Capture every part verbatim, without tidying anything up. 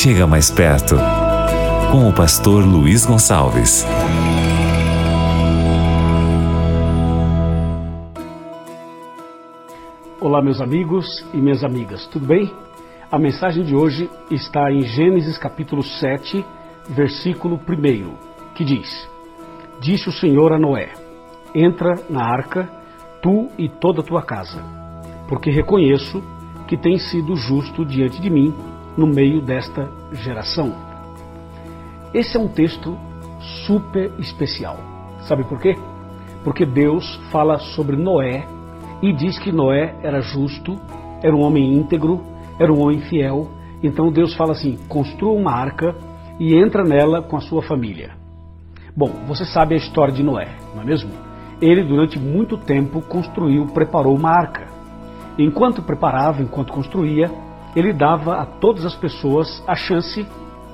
Chega mais perto, com o pastor Luiz Gonçalves. Olá, meus amigos e minhas amigas, tudo bem? A mensagem de hoje está em Gênesis capítulo sete, versículo um, que diz: Disse o Senhor a Noé: entra na arca, tu e toda a tua casa, porque reconheço que tens sido justo diante de mim no meio desta geração. Esse é um texto super especial. Sabe por quê? Porque Deus fala sobre Noé e diz que Noé era justo, era um homem íntegro, era um homem fiel. Então Deus fala assim: construa uma arca e entra nela com a sua família. Bom, você sabe a história de Noé, não é mesmo? Ele durante muito tempo construiu, preparou uma arca. Enquanto preparava, enquanto construía, ele dava a todas as pessoas a chance,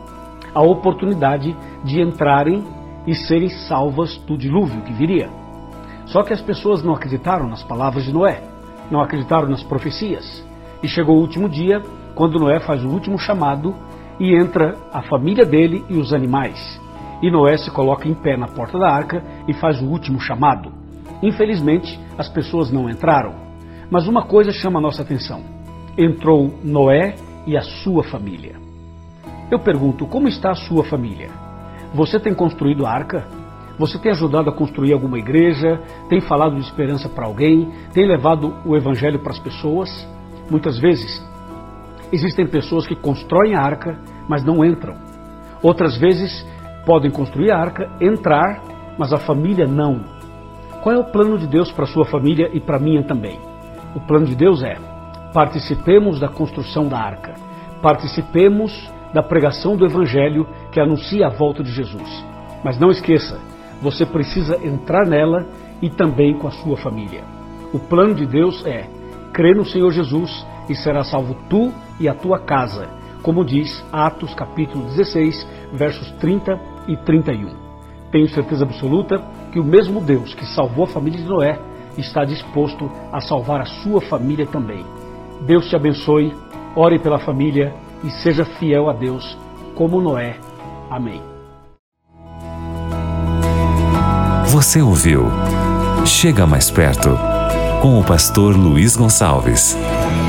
a oportunidade de entrarem e serem salvas do dilúvio que viria. Só que as pessoas não acreditaram nas palavras de Noé, não acreditaram nas profecias. E chegou o último dia, quando Noé faz o último chamado e entra a família dele e os animais. E Noé se coloca em pé na porta da arca e faz o último chamado. Infelizmente, as pessoas não entraram. Mas uma coisa chama a nossa atenção: entrou Noé e a sua família. Eu pergunto, como está a sua família? Você tem construído a arca? Você tem ajudado a construir alguma igreja? Tem falado de esperança para alguém? Tem levado o evangelho para as pessoas? Muitas vezes, existem pessoas que constroem a arca, mas não entram. Outras vezes, podem construir a arca, entrar, mas a família não. Qual é o plano de Deus para a sua família e para a minha também? O plano de Deus é: participemos da construção da arca, participemos da pregação do evangelho que anuncia a volta de Jesus. Mas não esqueça, você precisa entrar nela e também com a sua família. O plano de Deus é: crê no Senhor Jesus e será salvo tu e a tua casa, como diz Atos capítulo dezesseis, versos trinta e trinta e um. Tenho certeza absoluta que o mesmo Deus que salvou a família de Noé está disposto a salvar a sua família também. Deus te abençoe, ore pela família e seja fiel a Deus como Noé. Amém. Você ouviu Chega Mais Perto, com o pastor Luiz Gonçalves.